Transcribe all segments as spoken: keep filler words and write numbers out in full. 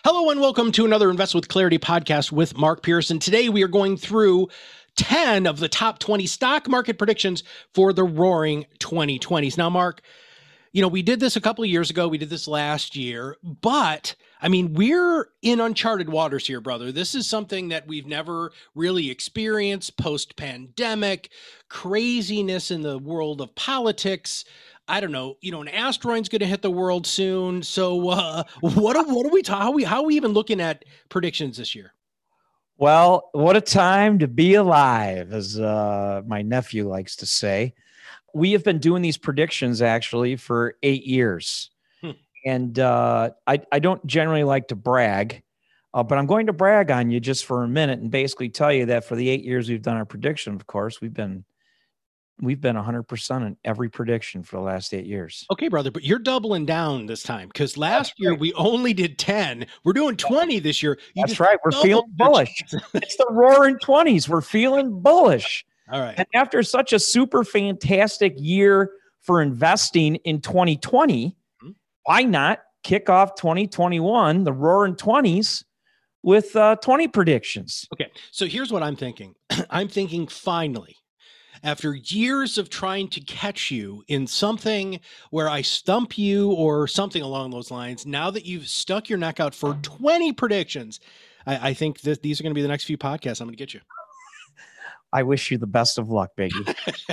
Hello and welcome to another Invest with Clarity podcast with Mark Pearson. Today we are going through ten of the top twenty stock market predictions for the roaring twenty twenties. Now, Mark, you know, we did this a couple of years ago. We did this last year, but I mean, we're in uncharted waters here, brother. This is something that we've never really experienced post-pandemic, craziness in the world of politics. I don't know, you know, an asteroid's going to hit the world soon. So uh, what, are, what are we talking? How are we, how are we even looking at predictions this year? Well, what a time to be alive, as uh, my nephew likes to say. We have been doing these predictions actually for eight years. Hmm. And uh, I, I don't generally like to brag, uh, but I'm going to brag on you just for a minute and basically tell you that for the eight years we've done our prediction, of course, we've been we've been one hundred percent in every prediction for the last eight years. Okay, brother, but you're doubling down this time because last That's year right. we only did ten. We're doing twenty this year. You That's right. We're feeling bullish. It's the roaring twenties. We're feeling bullish. All right. And after such a super fantastic year for investing in twenty twenty, mm-hmm. why not kick off twenty twenty-one, the roaring twenties, with uh, twenty predictions? Okay, so here's what I'm thinking. I'm thinking finally, after years of trying to catch you in something where I stump you or something along those lines, now that you've stuck your neck out for twenty predictions, I, I think that these are going to be the next few podcasts I'm going to get you. I wish you the best of luck, baby.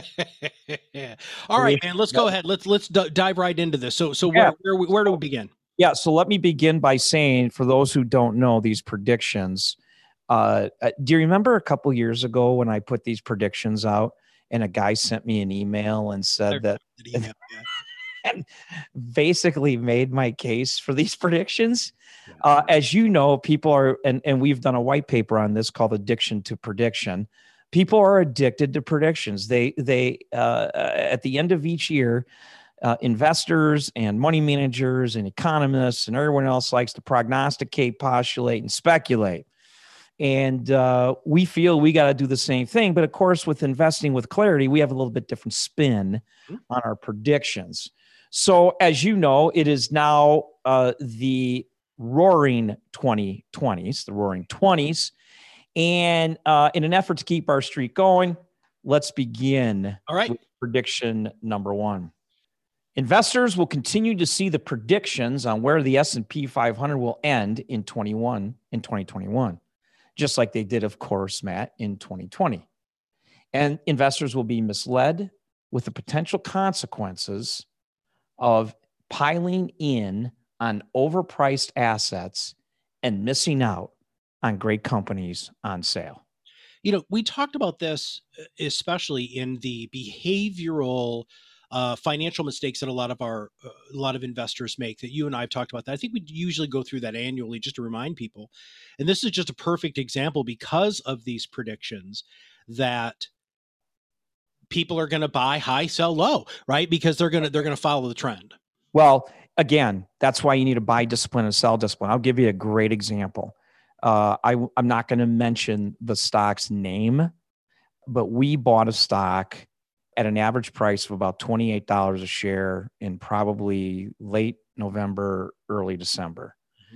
Yeah. All right, man, let's go ahead. Let's let's d- dive right into this. So so yeah. where, where where do we begin? Yeah, so let me begin by saying, for those who don't know these predictions, uh, do you remember a couple years ago when I put these predictions out and a guy sent me an email and said that email, yeah. and basically made my case for these predictions? Yeah. Uh, as you know, people are, and, and we've done a white paper on this called Addiction to Prediction. People are addicted to predictions. They, they uh, at the end of each year, uh, investors and money managers and economists and everyone else likes to prognosticate, postulate, and speculate. And uh, we feel we got to do the same thing. But of course, with Investing with Clarity, we have a little bit different spin mm-hmm. on our predictions. So as you know, it is now uh, the roaring twenty twenties, the roaring twenties. And uh, in an effort to keep our streak going, let's begin All right. with prediction number one. Investors will continue to see the predictions on where the S and P five hundred will end in twenty-one in twenty twenty-one, just like they did, of course, Matt, in twenty twenty. And investors will be misled with the potential consequences of piling in on overpriced assets and missing out on great companies on sale. You know, we talked about this, especially in the behavioral uh, financial mistakes that a lot of our, uh, a lot of investors make, that you and I have talked about that. I think we usually go through that annually just to remind people. And this is just a perfect example because of these predictions that people are going to buy high, sell low, right? Because they're going to, they're going to follow the trend. Well, again, that's why you need to buy discipline and sell discipline. I'll give you a great example. Uh, I, I'm not going to mention the stock's name, but we bought a stock at an average price of about twenty-eight dollars a share in probably late November, early December. Mm-hmm.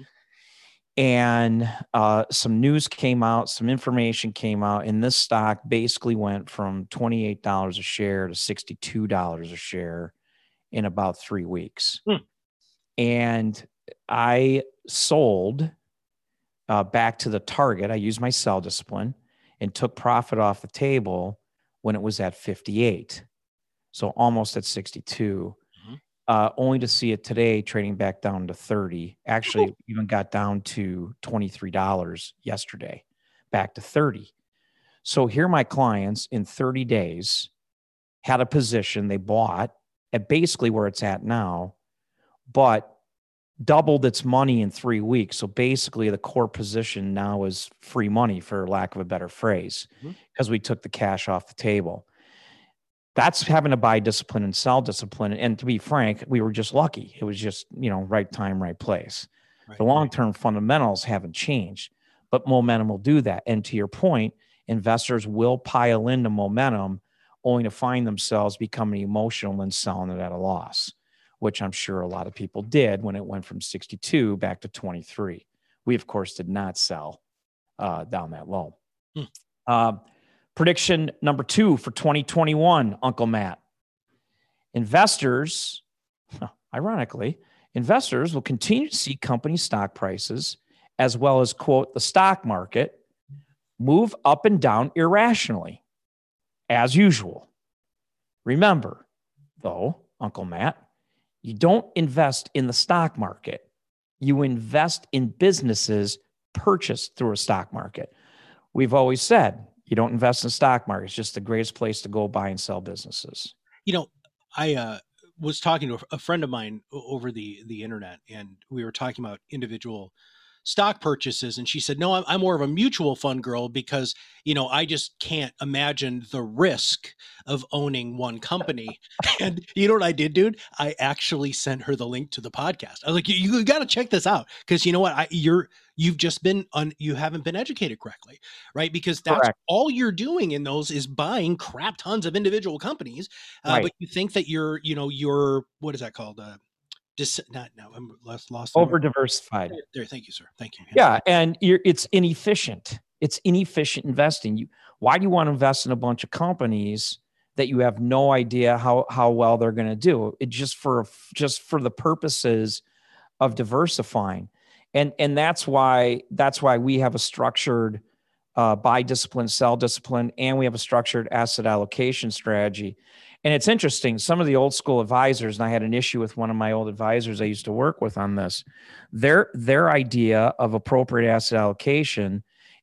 And uh, some news came out, some information came out, and this stock basically went from twenty-eight dollars a share to sixty-two dollars a share in about three weeks. Hmm. And I sold Uh, back to the target. I used my sell discipline and took profit off the table when it was at fifty-eight. So almost at sixty-two, mm-hmm. uh, only to see it today trading back down to thirty. Actually, Ooh. Even got down to twenty-three dollars yesterday, back to thirty. So here my clients in thirty days had a position they bought at basically where it's at now, but doubled its money in three weeks. So basically the core position now is free money, for lack of a better phrase, because mm-hmm. we took the cash off the table. That's having to buy discipline and sell discipline. And to be frank, we were just lucky. It was just, you know, right time, right place. Right, the long-term right. fundamentals haven't changed, but momentum will do that. And to your point, investors will pile into momentum only to find themselves becoming emotional and selling it at a loss, which I'm sure a lot of people did when it went from sixty-two back to twenty-three. We, of course, did not sell uh, down that low. Hmm. Uh, prediction number two for twenty twenty-one, Uncle Matt. Investors, ironically, investors will continue to see company stock prices as well as, quote, the stock market move up and down irrationally, as usual. Remember, though, Uncle Matt, you don't invest in the stock market. You invest in businesses purchased through a stock market. We've always said you don't invest in the stock market. It's just the greatest place to go buy and sell businesses. You know, I uh, was talking to a friend of mine over the the internet, and we were talking about individual stock purchases, and she said, no, I'm, I'm more of a mutual fund girl because, you know, I just can't imagine the risk of owning one company. And you know what I did, dude? I actually sent her the link to the podcast. I was like, you, you got to check this out. Cause you know what? I, you're, you've just been on, you haven't been educated correctly, right? Because that's Correct. all you're doing in those is buying crap tons of individual companies. Uh, Right. But you think that you're, you know, you're, what is that called? Uh, Dis- not no, I'm lost. lost Over diversified. there, there. Thank you, sir. Thank you. Yeah, and you're, it's inefficient. It's inefficient investing. You, why do you want to invest in a bunch of companies that you have no idea how how well they're going to do? It just for just for the purposes of diversifying, and and that's why that's why we have a structured uh, buy discipline, sell discipline, and we have a structured asset allocation strategy. And it's interesting. Some of the old school advisors, and I had an issue with one of my old advisors I used to work with on this. Their their idea of appropriate asset allocation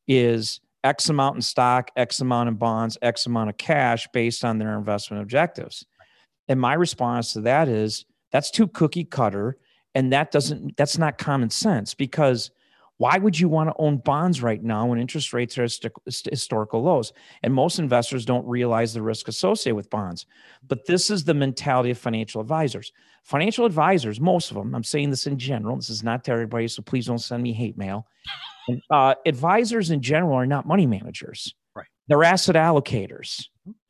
is X amount in stock, X amount in bonds, X amount of cash based on their investment objectives. And my response to that is that's too cookie cutter, and that doesn't that's not common sense, because why would you want to own bonds right now when interest rates are at historical lows? And most investors don't realize the risk associated with bonds. But this is the mentality of financial advisors. Financial advisors, most of them, I'm saying this in general, this is not to everybody, so please don't send me hate mail. Uh, advisors in general are not money managers. Right. They're asset allocators.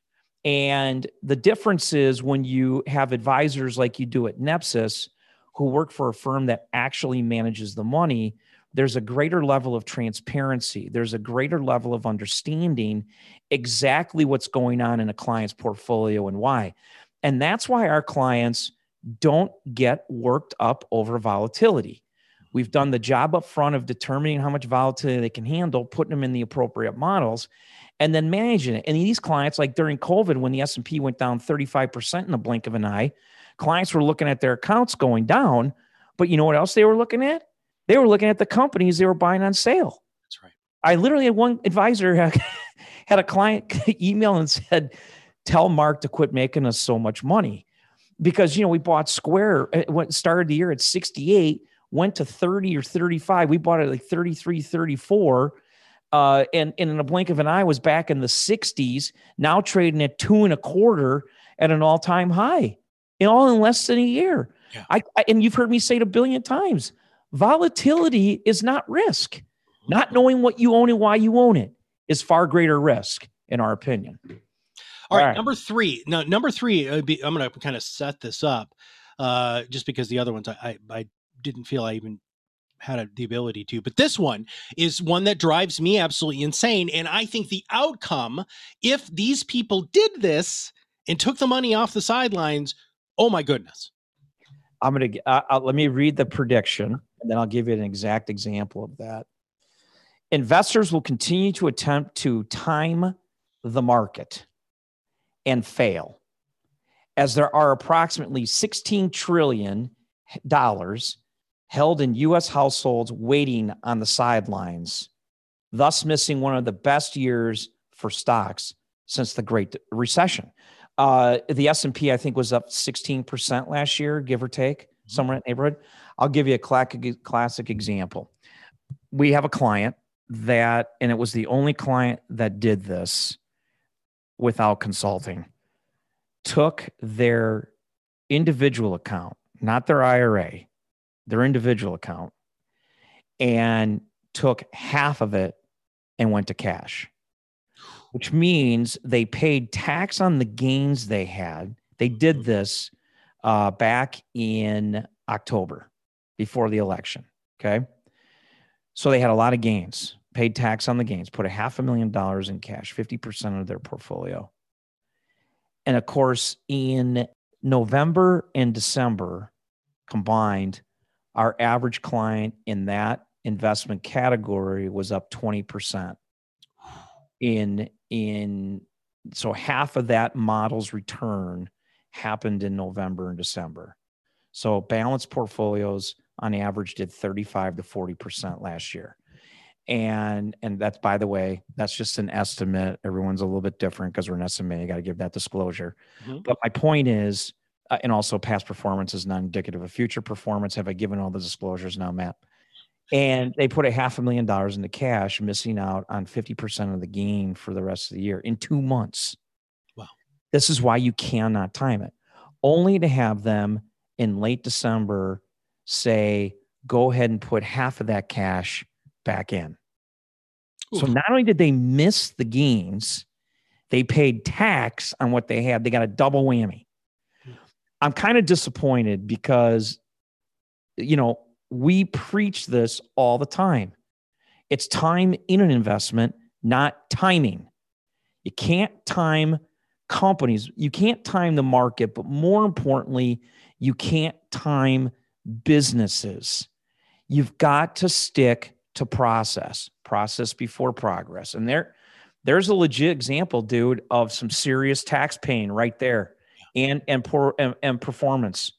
And the difference is when you have advisors like you do at Nepsis who work for a firm that actually manages the money, there's a greater level of transparency. There's a greater level of understanding exactly what's going on in a client's portfolio and why. And that's why our clients don't get worked up over volatility. We've done the job up front of determining how much volatility they can handle, putting them in the appropriate models, and then managing it. And these clients, like during COVID, when the S and P went down thirty-five percent in the blink of an eye, clients were looking at their accounts going down. But you know what else they were looking at? They were looking at the companies they were buying on sale. That's right. I literally had one advisor had a client email and said, tell Mark to quit making us so much money. Because, you know, we bought Square, it went, started the year at sixty-eight, went to thirty or thirty-five. We bought it like thirty-three, thirty-four. Uh, and, and in a blink of an eye was back in the sixties, now trading at two and a quarter at an all-time high, in all in less than a year. Yeah. I, I and you've heard me say it a billion times. Volatility is not risk. Not knowing what you own and why you own it is far greater risk, in our opinion. All, All right, right, number three. Now, number three, uh, be, I'm going to kind of set this up, uh, just because the other ones I, I, I didn't feel I even had a, the ability to. But this one is one that drives me absolutely insane. And I think the outcome, if these people did this and took the money off the sidelines, oh my goodness. I'm going to, uh, let me read the prediction, and then I'll give you an exact example of that. Investors will continue to attempt to time the market and fail, as there are approximately sixteen trillion dollars held in U S households waiting on the sidelines, thus missing one of the best years for stocks since the Great Recession. Uh, the S and P, I think, was up sixteen percent last year, give or take, somewhere in that neighborhood. I'll give you a classic, classic example. We have a client that, and it was the only client that did this without consulting, took their individual account, not their I R A, their individual account, and took half of it and went to cash, which means they paid tax on the gains they had. They did this uh, back in October before the election. Okay. So they had a lot of gains, paid tax on the gains, put a half a million dollars in cash, fifty percent of their portfolio. And of course, in November and December combined, our average client in that investment category was up twenty percent. In, in, so half of that model's return happened in November and December. So balanced portfolios on average did thirty-five to forty percent last year. And, and that's, by the way, that's just an estimate. Everyone's a little bit different because we're an S M A. You got to give that disclosure. Mm-hmm. But my point is, uh, and also past performance is not indicative of future performance. Have I given all the disclosures now, Matt? And they put a half a million dollars into cash, missing out on fifty percent of the gain for the rest of the year in two months. Wow. This is why you cannot time it. Only to have them in late December say, go ahead and put half of that cash back in. Oof. So not only did they miss the gains, they paid tax on what they had. They got a double whammy. I'm kind of disappointed because, you know, we preach this all the time. It's time in an investment, not timing. You can't time companies. You can't time the market, but more importantly, you can't time businesses. You've got to stick to process, process before progress. And there, there's a legit example, dude, of some serious tax paying right there and, and, poor, and, and performance.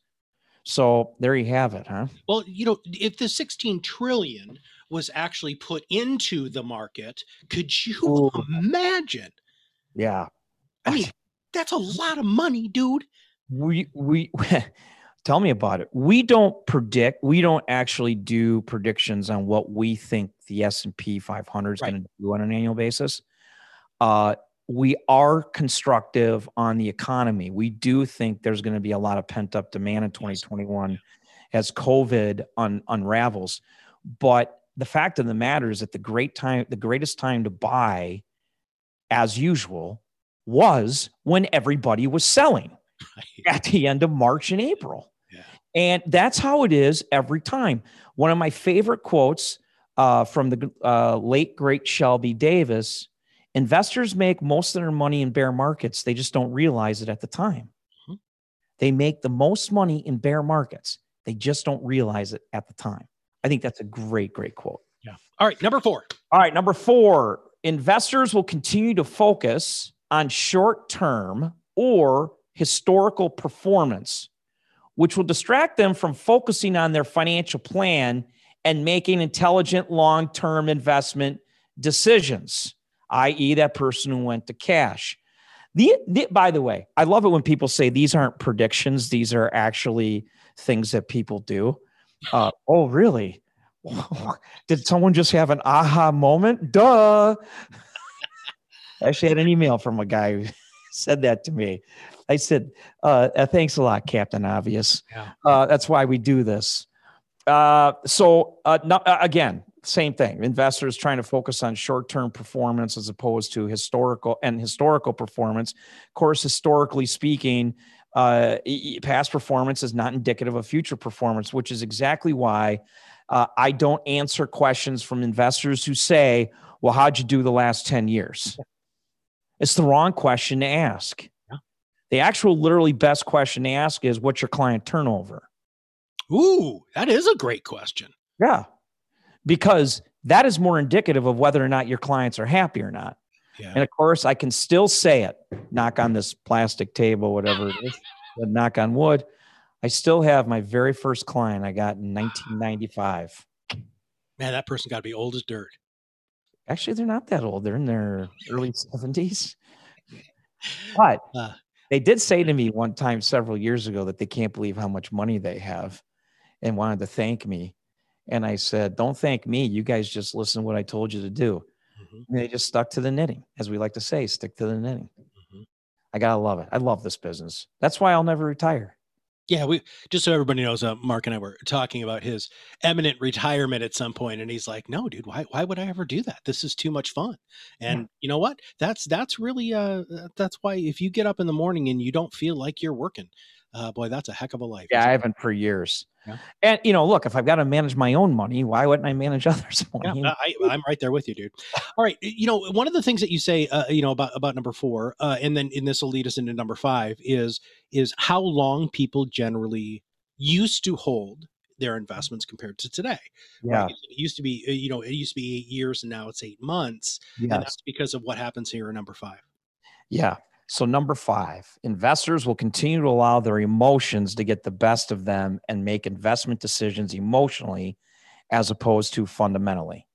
So there you have it, huh? Well, you know, if the sixteen trillion was actually put into the market, could you Ooh. imagine? Yeah. I mean, that's a lot of money, dude. We, we, tell me about it. We don't predict, we don't actually do predictions on what we think the S and P five hundred is right. going to do on an annual basis. Uh, we are constructive on the economy. We do think there's going to be a lot of pent up demand in twenty twenty-one as COVID un- unravels. But the fact of the matter is that the great time, the greatest time to buy, as usual, was when everybody was selling right. at the end of March and April. Yeah. And that's how it is every time. One of my favorite quotes uh, from the uh, late, great Shelby Davis: investors make most of their money in bear markets. They just don't realize it at the time. Mm-hmm. They make the most money in bear markets. They just don't realize it at the time. I think that's a great, great quote. Yeah. All right. Number four. All right. Number four, investors will continue to focus on short-term or historical performance, which will distract them from focusing on their financial plan and making intelligent long-term investment decisions, that is that person who went to cash. The, the, by the way, I love it when people say these aren't predictions. These are actually things that people do. Uh, oh, really? Did someone just have an aha moment? Duh. I actually had an email from a guy who said that to me. I said, uh, thanks a lot, Captain Obvious. Yeah. Uh, that's why we do this. Uh, so uh, no, again, same thing. Investors trying to focus on short-term performance as opposed to historical and historical performance. Of course, historically speaking, uh, past performance is not indicative of future performance, which is exactly why uh, I don't answer questions from investors who say, well, how'd you do the last ten years? It's the wrong question to ask. Yeah. The actual literally best question to ask is, what's your client turnover? Ooh, that is a great question. Yeah. Because that is more indicative of whether or not your clients are happy or not. Yeah. And of course, I can still say it, knock on this plastic table, whatever it is, but knock on wood. I still have my very first client I got in nineteen ninety-five. Man, that person got to be old as dirt. Actually, they're not that old. They're in their early seventies. But uh, they did say to me one time several years ago that they can't believe how much money they have and wanted to thank me. And I said, don't thank me. You guys just listen to what I told you to do. Mm-hmm. And they just stuck to the knitting, as we like to say, stick to the knitting. Mm-hmm. I got to love it. I love this business. That's why I'll never retire. Yeah, we just so everybody knows, uh, Mark and I were talking about his imminent retirement at some point, and he's like, "No, dude, why? Why would I ever do that? This is too much fun." And yeah. you know what? That's that's really uh, that's why if you get up in the morning and you don't feel like you're working, Uh, boy, that's a heck of a life. Yeah, I haven't for years. Yeah. And, you know, look, if I've got to manage my own money, why wouldn't I manage others' money? Yeah, I, I'm right there with you, dude. All right. You know, one of the things that you say, uh, you know, about, about number four, uh, and then and this will lead us into number five is, is how long people generally used to hold their investments compared to today. Yeah. Right? It used to be, you know, it used to be eight years and now it's eight months. Yes. And that's because of what happens here in number five. Yeah. So number five, investors will continue to allow their emotions to get the best of them and make investment decisions emotionally as opposed to fundamentally.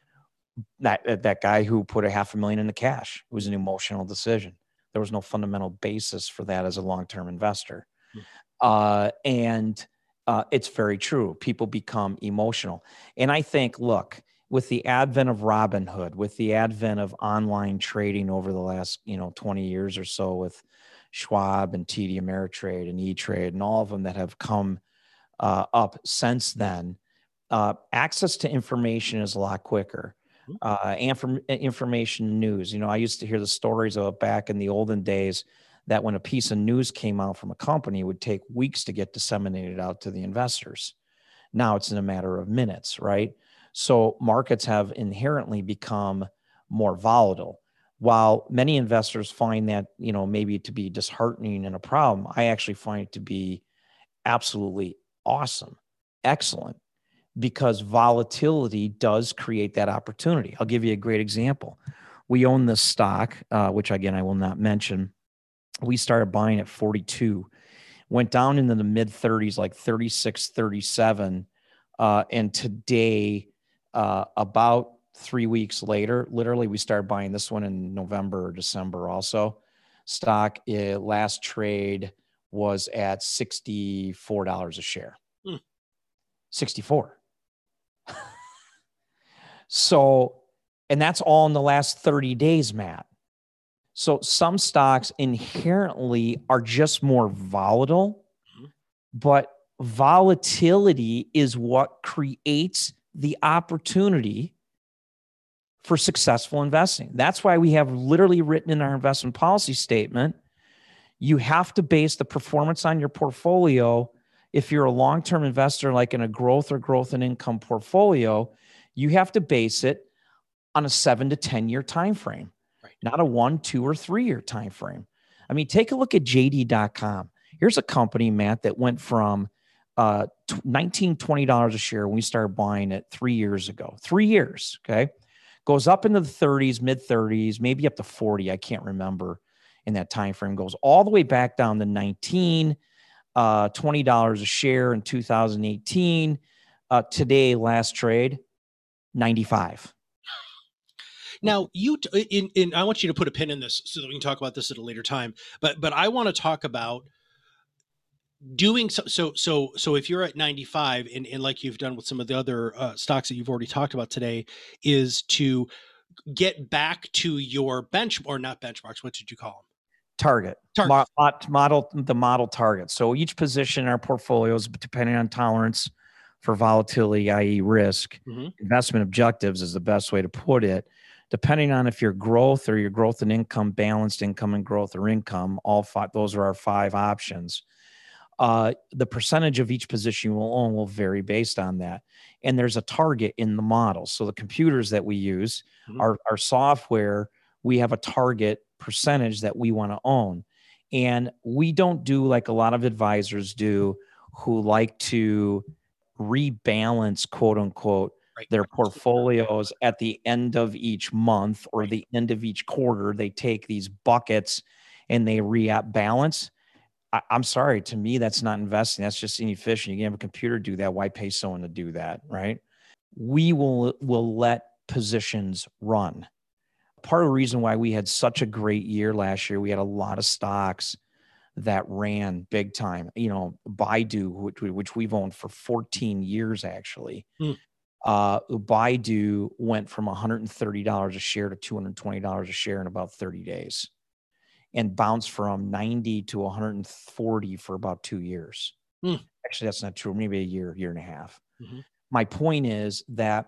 That, that guy who put a half a million in the cash, it was an emotional decision. There was no fundamental basis for that as a long-term investor. Hmm. Uh, and uh, it's very true. People become emotional. And I think, look, with the advent of Robinhood, with the advent of online trading over the last, you know, twenty years or so with Schwab and T D Ameritrade and E-Trade and all of them that have come uh, up since then, uh, access to information is a lot quicker. Uh, inform, information news. You know, I used to hear the stories of back in the olden days that when a piece of news came out from a company, it would take weeks to get disseminated out to the investors. Now it's in a matter of minutes, right? So markets have inherently become more volatile. While many investors find that, you know, maybe to be disheartening and a problem, I actually find it to be absolutely awesome, excellent, because volatility does create that opportunity. I'll give you a great example. We own this stock, uh, which again, I will not mention. We started buying at forty-two, went down into the mid thirties, like thirty-six, thirty-seven. Uh, and today, uh, about three weeks later, literally we started buying this one in November or December also. Stock uh, last trade was at sixty-four dollars a share. Hmm. sixty-four. So, and that's all in the last thirty days, Matt. So some stocks inherently are just more volatile, mm-hmm. but volatility is what creates the opportunity for successful investing. That's why we have literally written in our investment policy statement, you have to base the performance on your portfolio. If you're a long-term investor, like in a growth or growth and income portfolio, you have to base it on a seven to ten year time frame, right? Not a one, two, or three year time frame. I mean, take a look at J D dot com. Here's a company, Matt, that went from uh, nineteen, twenty dollars a share when we started buying it three years ago. Three years, okay? Goes up into the thirties, mid thirties, maybe up to forty. I can't remember in that time frame. Goes all the way back down to nineteen, uh, twenty dollars a share in two thousand eighteen. Uh, today, last trade, ninety-five. Now, you t- in, in I want you to put a pin in this so that we can talk about this at a later time. But but I want to talk about doing so. So so so if you're at ninety-five, and, and like you've done with some of the other uh, stocks that you've already talked about today, is to get back to your bench or not benchmarks. What did you call them? Target. Target. Mo- model the model target. So each position in our portfolios, depending on tolerance for volatility, that is risk, mm-hmm. investment objectives is the best way to put it. Depending on if your growth or your growth and income, balanced income and growth or income, all five, those are our five options. Uh, the percentage of each position you will own will vary based on that. And there's a target in the model. So the computers that we use, mm-hmm. our, our software, we have a target percentage that we want to own. And we don't do like a lot of advisors do who like to rebalance, quote unquote, right. their portfolios at the end of each month or right. the end of each quarter. They take these buckets and they rebalance. I, I'm sorry, to me, that's not investing. That's just inefficient. You can have a computer do that. Why pay someone to do that, right? We will, will let positions run. Part of the reason why we had such a great year last year, we had a lot of stocks that ran big time. You know, Baidu, which, which we've owned for fourteen years, actually. Hmm. Uh, Baidu went from one hundred thirty dollars a share to two hundred twenty dollars a share in about thirty days and bounced from ninety to one hundred forty for about two years. Hmm. Actually, that's not true. Maybe a year, year and a half. Mm-hmm. My point is that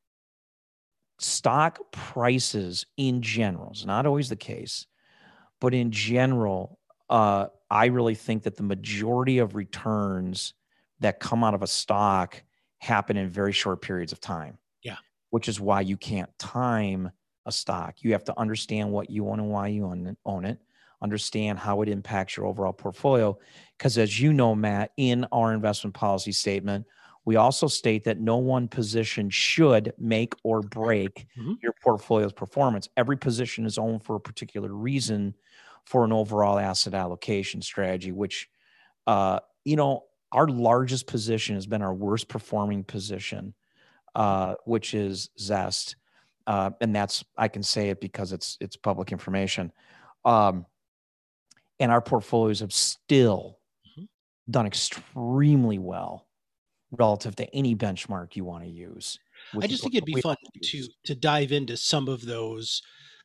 stock prices in general, it's not always the case, but in general, uh, I really think that the majority of returns that come out of a stock happen in very short periods of time. Yeah. Which is why you can't time a stock. You have to understand what you own and why you own, own it, understand how it impacts your overall portfolio. Because as you know, Matt, in our investment policy statement, we also state that no one position should make or break Mm-hmm. your portfolio's performance. Every position is owned for a particular reason for an overall asset allocation strategy, which, uh, you know, our largest position has been our worst performing position, uh, which is Zest. Uh, and that's, I can say it because it's, it's public information. Um, and our portfolios have still Mm-hmm. done extremely well relative to any benchmark you want to use. I just think it'd be fun to, to dive into some of those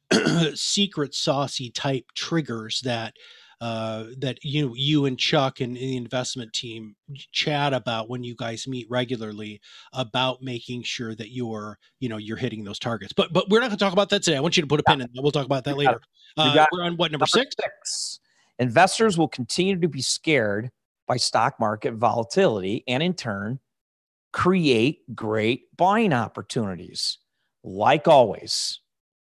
secret saucy type triggers that uh, that you you and Chuck and the investment team chat about when you guys meet regularly about making sure that you're you know you're hitting those targets. But but we're not going to talk about that today. I want you to put a pin in that. We'll talk about that later. Uh, we're on what number, number six? six. Investors will continue to be scared by stock market volatility, and in turn, create great buying opportunities. Like always,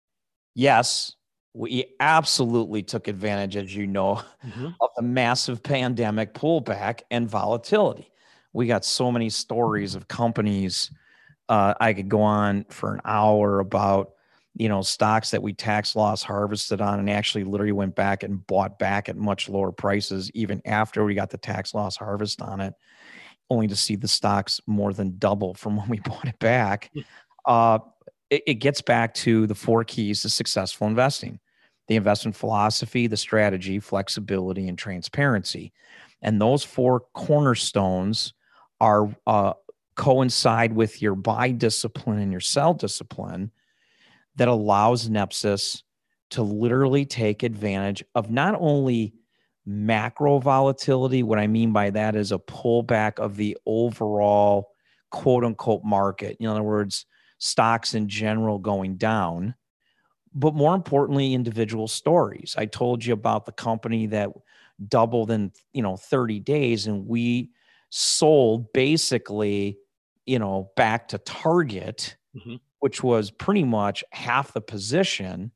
yes, we absolutely took advantage, as you know, Mm-hmm. of the massive pandemic pullback and volatility. We got so many stories of companies. Uh, I could go on for an hour about, you know, stocks that we tax loss harvested on and actually literally went back and bought back at much lower prices, even after we got the tax loss harvest on it, only to see the stocks more than double from when we bought it back. Uh, it, it gets back to the four keys to successful investing: the investment philosophy, the strategy, flexibility, and transparency. And those four cornerstones are uh, coincide with your buy discipline and your sell discipline that allows Nepsis to literally take advantage of not only macro volatility. What I mean by that is a pullback of the overall quote unquote market. In other words, stocks in general going down, but more importantly, individual stories. I told you about the company that doubled in, you know, thirty days, and we sold basically, you know, back to target, Mm-hmm. which was pretty much half the position,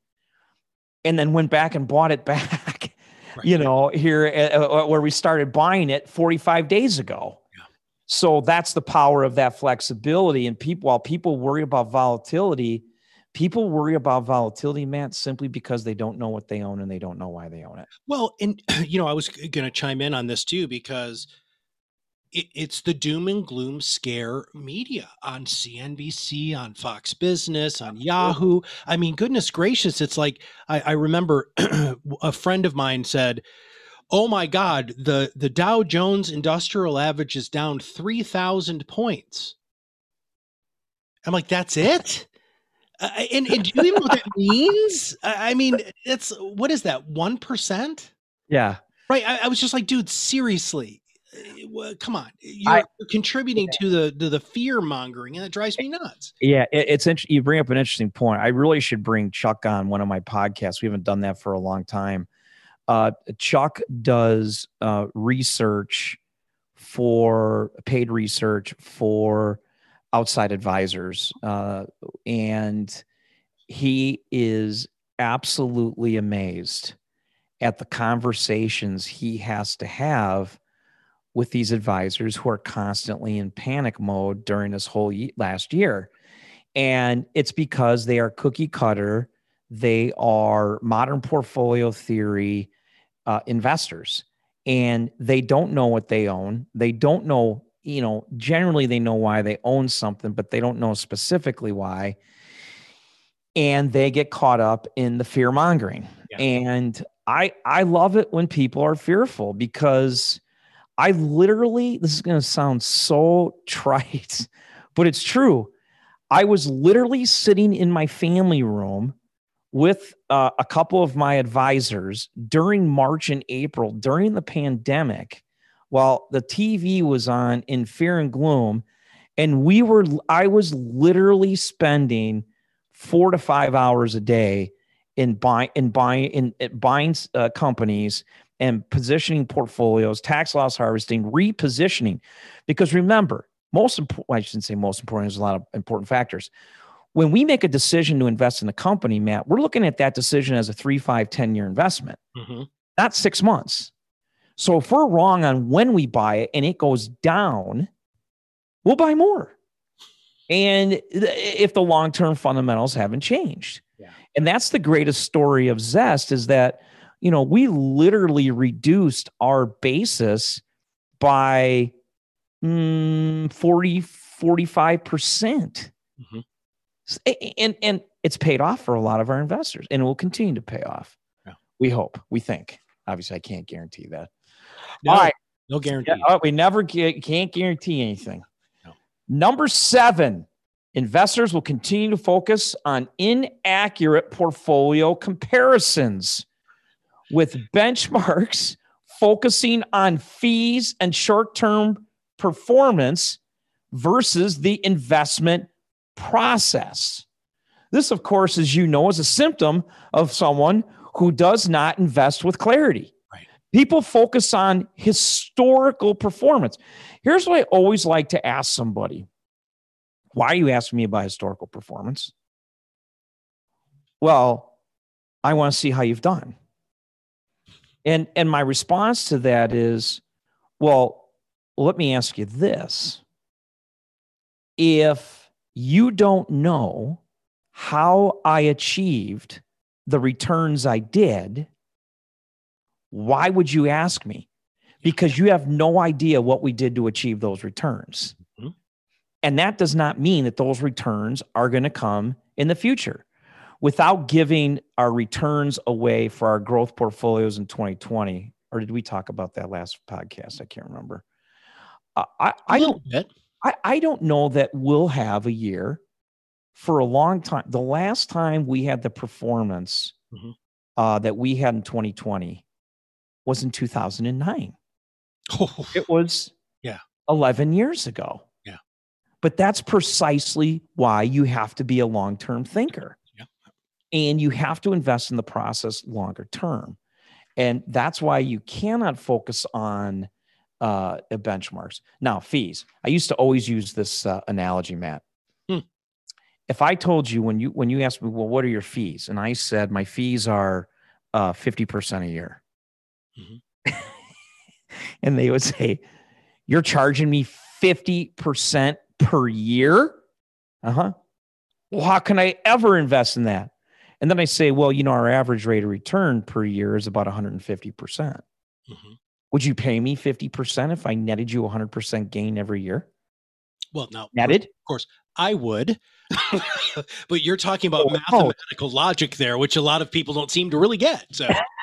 and then went back and bought it back, right. you know, here uh, where we started buying it forty-five days ago. Yeah. So that's the power of that flexibility. And people, while people worry about volatility, people worry about volatility, Matt, simply because they don't know what they own and they don't know why they own it. Well, and you know, I was going to chime in on this too, because it, it's the doom and gloom scare media on C N B C, on Fox Business, on Yahoo. I mean, goodness gracious. It's like, I, I remember a friend of mine said, oh my God, the, the Dow Jones Industrial Average is down three thousand points. I'm like, that's it? Uh, and, and do you even know what that means? I mean, it's, what is that? one percent? Yeah. Right. I, I was just like, dude, seriously, uh, come on. You're, I, you're contributing yeah. to the, to the fear mongering, and it drives me nuts. Yeah. It, it's interesting. You bring up an interesting point. I really should bring Chuck on one of my podcasts. We haven't done that for a long time. Uh, Chuck does uh, research for paid research for outside advisors. Uh, and he is absolutely amazed at the conversations he has to have with these advisors who are constantly in panic mode during this whole ye- last year. And it's because they are cookie cutter. They are modern portfolio theory uh, investors, and they don't know what they own. They don't know, you know, generally they know why they own something, but they don't know specifically why. And they get caught up in the fear mongering. Yeah. And I, I love it when people are fearful, because I literally, this is going to sound so trite, but it's true. I was literally sitting in my family room with uh, a couple of my advisors during March and April, during the pandemic, while the T V was on in fear and gloom. And we were, I was literally spending four to five hours a day in buying, in buying, in, in buying uh, companies and positioning portfolios, tax loss harvesting, repositioning. Because remember, most important, I shouldn't say most important, there's a lot of important factors. When we make a decision to invest in a company, Matt, we're looking at that decision as a three, five, ten year investment, mm-hmm. not six months. So if we're wrong on when we buy it and it goes down, we'll buy more. And if the long-term fundamentals haven't changed. Yeah. And that's the greatest story of Zest is that, you know, we literally reduced our basis by mm, forty, forty-five percent. Mm-hmm. And, and it's paid off for a lot of our investors and it will continue to pay off. Yeah. We hope, we think. Obviously, I can't guarantee that. No, All right. No guarantee. Yeah, we never get, can't guarantee anything. No. Number seven, investors will continue to focus on inaccurate portfolio comparisons with benchmarks focusing on fees and short-term performance versus the investment process. This, of course, as you know, is a symptom of someone who does not invest with clarity. Right. People focus on historical performance. Here's what I always like to ask somebody. Why are you asking me about historical performance? Well, I want to see how you've done. And, and my response to that is, well, let me ask you this. If you don't know how I achieved the returns I did, why would you ask me? Because you have no idea what we did to achieve those returns. Mm-hmm. And that does not mean that those returns are going to come in the future. Without giving our returns away for our growth portfolios in twenty twenty, or did we talk about that last podcast? I can't remember. Uh, I, I don't. I, I don't know that we'll have a year for a long time. The last time we had the performance mm-hmm. uh, that we had in twenty twenty was in two thousand nine. Oh. It was yeah. eleven years ago. Yeah. But that's precisely why you have to be a long-term thinker. Yeah. And you have to invest in the process longer term. And that's why you cannot focus on uh, benchmarks. Now, fees. I used to always use this uh, analogy, Matt. Hmm. If I told you when you when you asked me, well, what are your fees? And I said, my fees are uh, fifty percent a year. Mm-hmm. And they would say, you're charging me fifty percent per year? Uh-huh. Well, how can I ever invest in that? And then I say, well, you know, our average rate of return per year is about one hundred fifty percent. Mm-hmm. Would you pay me fifty percent if I netted you one hundred percent gain every year? Well, now, netted? Of course, I would. But you're talking about oh, mathematical oh. logic there, which a lot of people don't seem to really get. So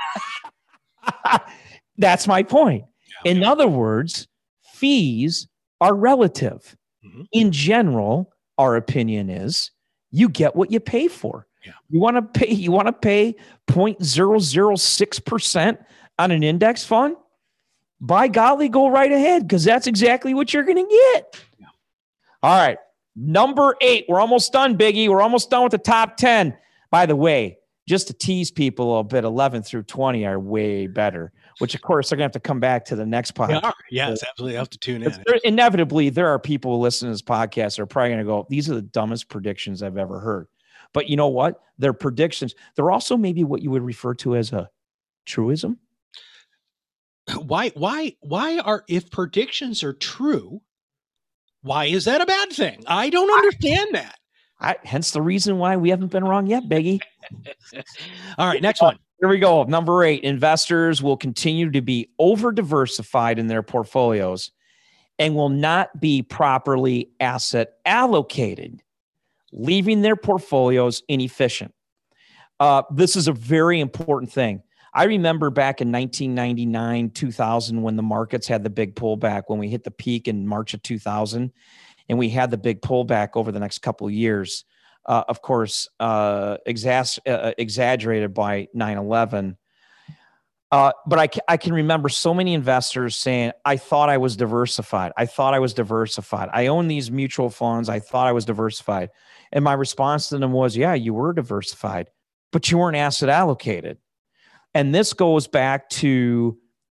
that's my point. Yeah, In yeah. other words, fees are relative. Mm-hmm. In general, our opinion is you get what you pay for. Yeah. You want to pay, you want to pay zero point zero zero six percent on an index fund? By golly, go right ahead, because that's exactly what you're going to get. Yeah. All right. Number eight. We're almost done, Biggie. We're almost done with the top ten. By the way, just to tease people a little bit, eleven through twenty are way better, which, of course, they're going to have to come back to the next podcast. They are. Yes, absolutely. You have to tune in. Inevitably, there are people who listen to this podcast that are probably going to go, these are the dumbest predictions I've ever heard. But you know what? They're predictions. They're also maybe what you would refer to as a truism. Why, why, why are, if predictions are true, why is that a bad thing? I don't understand that. I, hence the reason why we haven't been wrong yet, Biggie. All right, next one. Here we go. Number eight, investors will continue to be over-diversified in their portfolios and will not be properly asset allocated, leaving their portfolios inefficient. Uh, this is a very important thing. I remember back in nineteen ninety-nine, two thousand, when the markets had the big pullback, when we hit the peak in March of two thousand, and we had the big pullback over the next couple of years, uh, of course, uh, exas- uh, exaggerated by nine eleven. Uh, but I, ca- I can remember so many investors saying, I thought I was diversified. I thought I was diversified. I own these mutual funds. I thought I was diversified. And my response to them was, yeah, you were diversified, but you weren't asset allocated. And this goes back to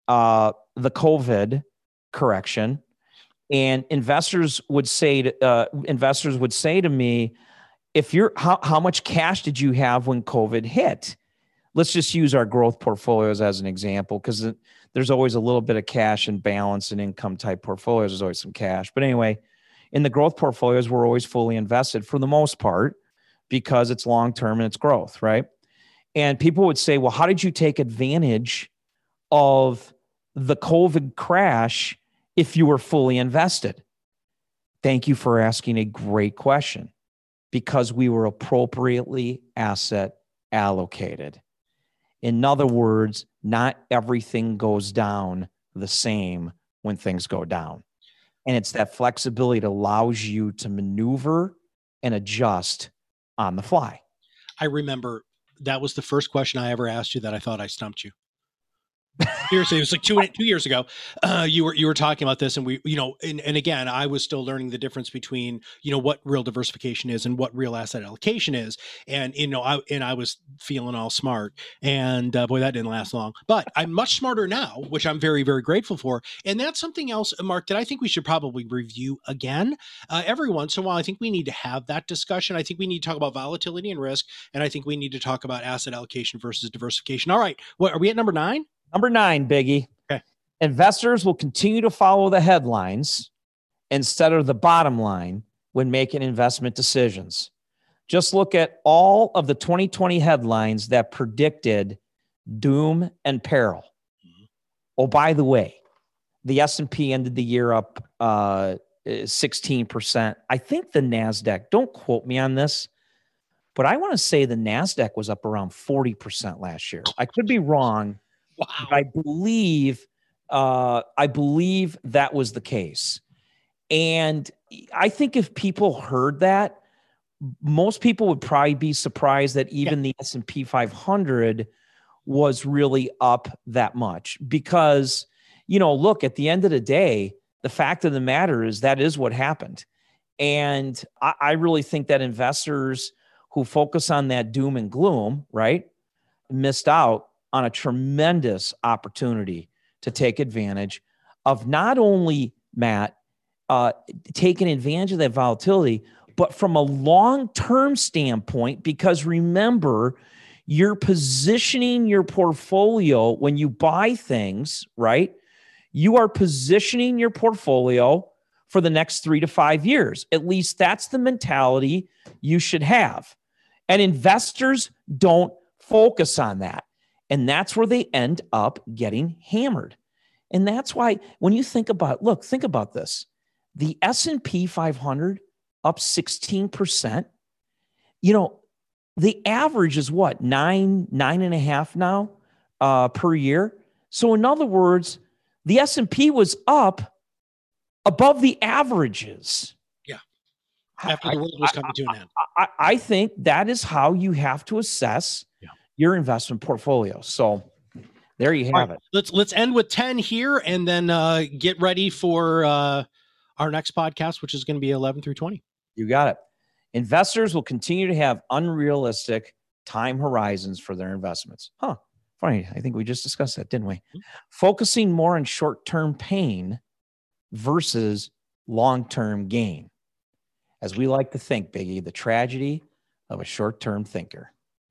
uh, the COVID correction, and investors would say to, uh, investors would say to me, if you're how, how much cash did you have when COVID hit? Let's just use our growth portfolios as an example, because there's always a little bit of cash and balance and income type portfolios. There's always some cash. But anyway, in the growth portfolios, we're always fully invested for the most part because it's long-term and it's growth, right? And people would say, well, how did you take advantage of the COVID crash if you were fully invested? Thank you for asking a great question, because we were appropriately asset allocated. In other words, not everything goes down the same when things go down. And it's that flexibility that allows you to maneuver and adjust on the fly. I remember that was the first question I ever asked you that I thought I stumped you. Seriously, it was like two two years ago. Uh, you were you were talking about this, and we, you know, and, and again, I was still learning the difference between, you know, what real diversification is and what real asset allocation is, and you know, I and I was feeling all smart, and uh, boy, that didn't last long. But I'm much smarter now, which I'm very very grateful for, and that's something else, Mark, that I think we should probably review again uh, every once in a while. I think we need to have that discussion. I think we need to talk about volatility and risk, and I think we need to talk about asset allocation versus diversification. All right, what are we at number nine? Number nine, Biggie. Okay. Investors will continue to follow the headlines instead of the bottom line when making investment decisions. Just look at all of the twenty twenty headlines that predicted doom and peril. Mm-hmm. Oh, by the way, the S and P ended the year up uh, sixteen percent. I think the NASDAQ, don't quote me on this, but I want to say the NASDAQ was up around forty percent last year. I could be wrong. Wow. I believe, uh, I believe that was the case. And I think if people heard that, most people would probably be surprised that even yeah. the S and P five hundred was really up that much, because, you know, look, at the end of the day, the fact of the matter is that is what happened. And I, I really think that investors who focus on that doom and gloom, right, missed out on a tremendous opportunity to take advantage of not only, Matt, uh, taking advantage of that volatility, but from a long-term standpoint, because remember, you're positioning your portfolio when you buy things, right? You are positioning your portfolio for the next three to five years. At least that's the mentality you should have. And investors don't focus on that. And that's where they end up getting hammered. And that's why when you think about, look, think about this. The S and P five hundred up sixteen percent. You know, the average is what, nine, nine and a half now uh, per year. So in other words, the S and P was up above the averages. Yeah. After the world was coming to an end. I, I, I think that is how you have to assess yeah. your investment portfolio. So there you have right, it. Let's let's end with ten here, and then uh, get ready for uh, our next podcast, which is going to be eleven through twenty. You got it. Investors will continue to have unrealistic time horizons for their investments. Huh. Funny. I think we just discussed that, didn't we? Mm-hmm. Focusing more on short-term pain versus long-term gain. As we like to think, Biggie, the tragedy of a short-term thinker.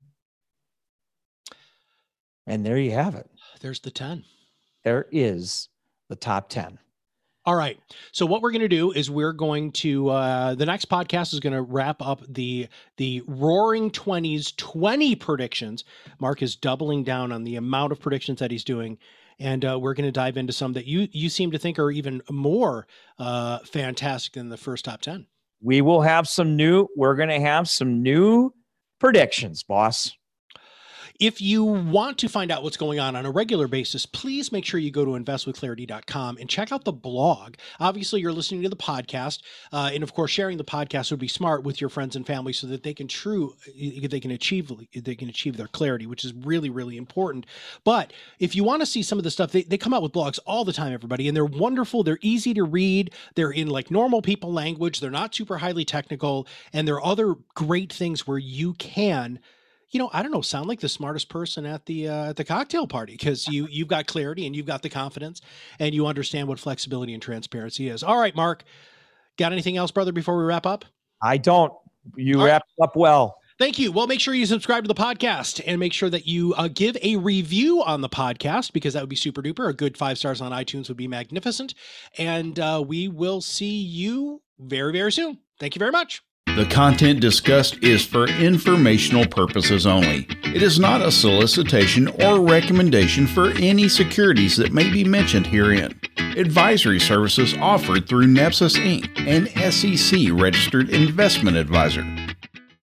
And there you have it. There's the ten. There is the top ten. All right. So what we're going to do is we're going to, uh, the next podcast is going to wrap up the, the Roaring Twenties twenty predictions. Mark is doubling down on the amount of predictions that he's doing. And uh, we're going to dive into some that you, you seem to think are even more uh, fantastic than the first top ten. We will have some new, we're going to have some new predictions, boss. If you want to find out what's going on on a regular basis, please make sure you go to invest with clarity dot com and check out the blog. Obviously, you're listening to the podcast, uh, and of course, sharing the podcast would be smart with your friends and family so that they can true they can achieve they can achieve their clarity, which is really really important. But if you want to see some of the stuff, they they come out with blogs all the time, everybody, and they're wonderful. They're easy to read. They're in like normal people language. They're not super highly technical, and there are other great things where you can you know, I don't know, sound like the smartest person at the uh, at the cocktail party because you you've got clarity and you've got the confidence and you understand what flexibility and transparency is. All right, Mark, got anything else, brother, before we wrap up? I don't. You All right. wrapped up well. Thank you. Well, make sure you subscribe to the podcast and make sure that you uh, give a review on the podcast because that would be super duper. A good five stars on iTunes would be magnificent. And uh, we will see you very, very soon. Thank you very much. The content discussed is for informational purposes only. It is not a solicitation or recommendation for any securities that may be mentioned herein. Advisory services offered through Nepsis Incorporated, an S E C registered investment advisor.